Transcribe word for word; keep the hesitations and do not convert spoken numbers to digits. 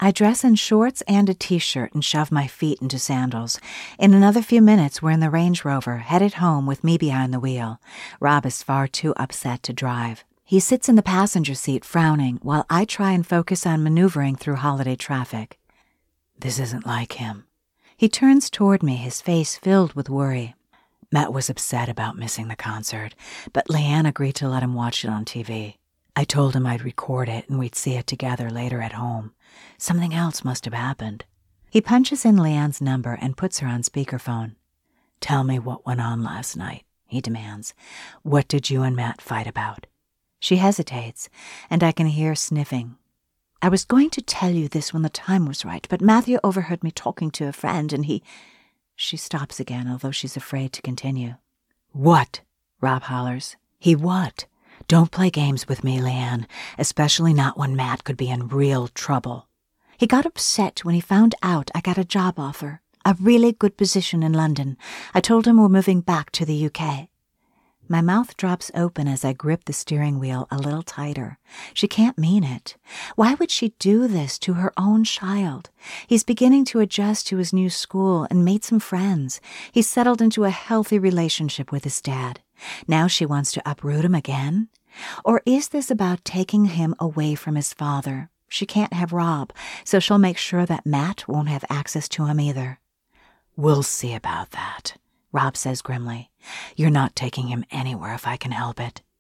I dress in shorts and a t-shirt and shove my feet into sandals. In another few minutes, we're in the Range Rover, headed home with me behind the wheel. Rob is far too upset to drive. He sits in the passenger seat frowning while I try and focus on maneuvering through holiday traffic. This isn't like him. He turns toward me, his face filled with worry. Matt was upset about missing the concert, but Leanne agreed to let him watch it on T V. I told him I'd record it and we'd see it together later at home. Something else must have happened. He punches in Leanne's number and puts her on speakerphone. Tell me what went on last night, he demands. What did you and Matt fight about? She hesitates, and I can hear sniffing. I was going to tell you this when the time was right, but Matthew overheard me talking to a friend, and he... She stops again, although she's afraid to continue. What? Rob hollers. He what? Don't play games with me, Leanne, especially not when Matt could be in real trouble. He got upset when he found out I got a job offer, a really good position in London. I told him we're moving back to the U K. My mouth drops open as I grip the steering wheel a little tighter. She can't mean it. Why would she do this to her own child? He's beginning to adjust to his new school and made some friends. He's settled into a healthy relationship with his dad. Now she wants to uproot him again? Or is this about taking him away from his father? She can't have Rob, so she'll make sure that Matt won't have access to him either. We'll see about that, Rob says grimly. You're not taking him anywhere if I can help it.